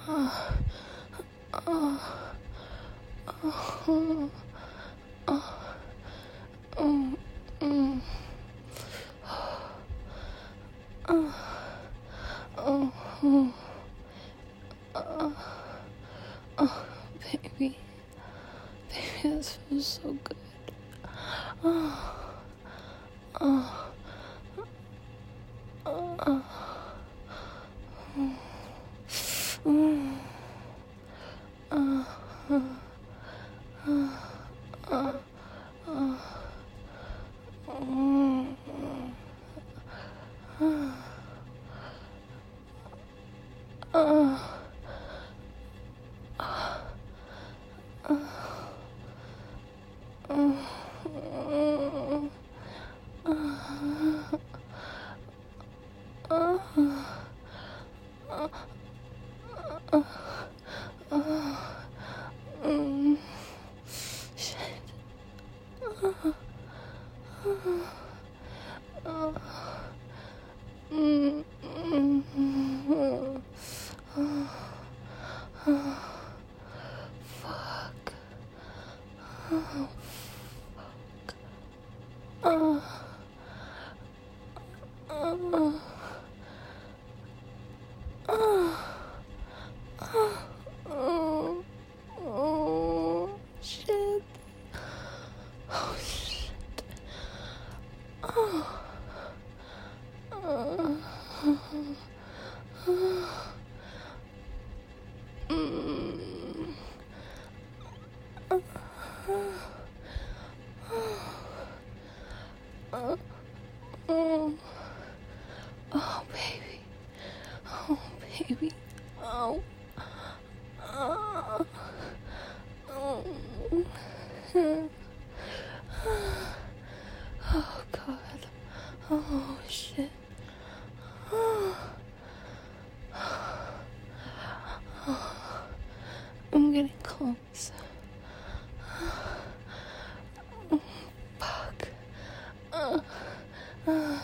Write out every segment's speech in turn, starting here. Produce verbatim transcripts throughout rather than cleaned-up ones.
Oh, oh, oh, oh, oh, mm. Oh, oh, oh, oh, oh, baby, baby, this feels so good. Oh, oh, oh, oh, mm, oh, oh, oh, oh, oh, mm, oh, oh. Fuck. Oh, oh, oh, oh, oh, oh, shit. Oh, shit. Oh, oh, oh, mm, oh, oh, oh, oh, baby. Oh, baby. Oh. Oh. Oh. Oh, God. Oh, shit. Oh. Oh. I'm getting close. Oh, fuck. Uh, uh,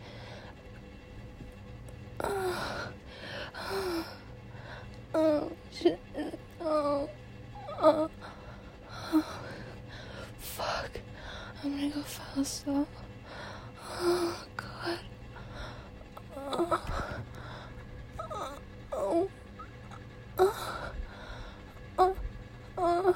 uh, oh, shit. Oh, oh, oh, fuck. I'm gonna go faster. Oh, God. Oh, oh, oh, oh, oh, oh,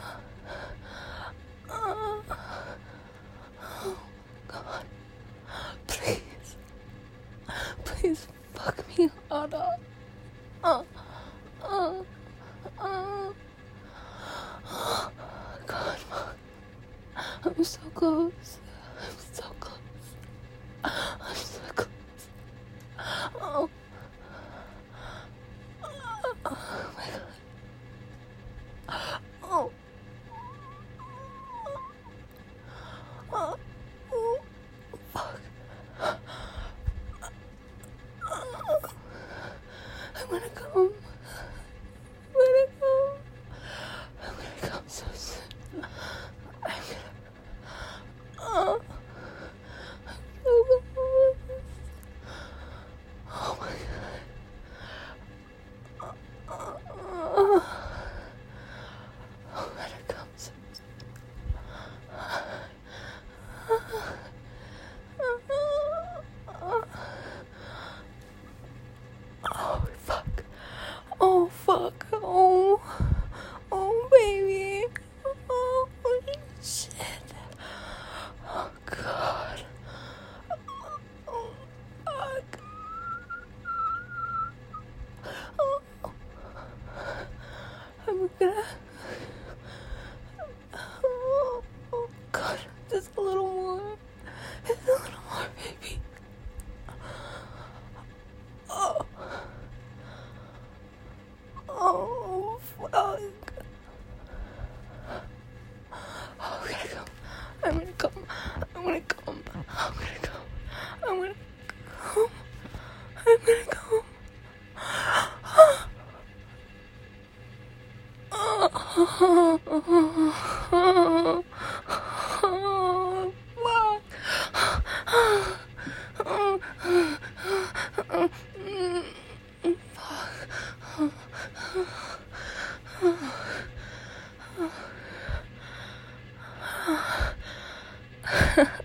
oh, God. Please, please fuck me harder. Oh, oh, oh, oh, God, fuck. I'm so close. I'm so close. I'm so close. Oh, oh my God. Oh, oh, oh, fuck. I'm gonna come. I'm gonna come. I'm gonna come so soon. I'm gonna. Oh. I'm so close. Oh my God. Oh. I'm gonna come so soon. Oh, fuck. Oh, fuck. Oh. Oh, baby. Oh, shit. Oh, God. Oh, fuck. Oh. I'm gonna... Oh, oh, God. Just a little more. Just a little more, baby. Oh. Oh, fuck. Oh, I'm gonna come. I'm gonna come. I'm gonna come. I'm gonna come. I'm gonna come. I'm gonna come. Oh, oh, oh, oh, fuck. Oh, oh, oh, mm, fuck. Ha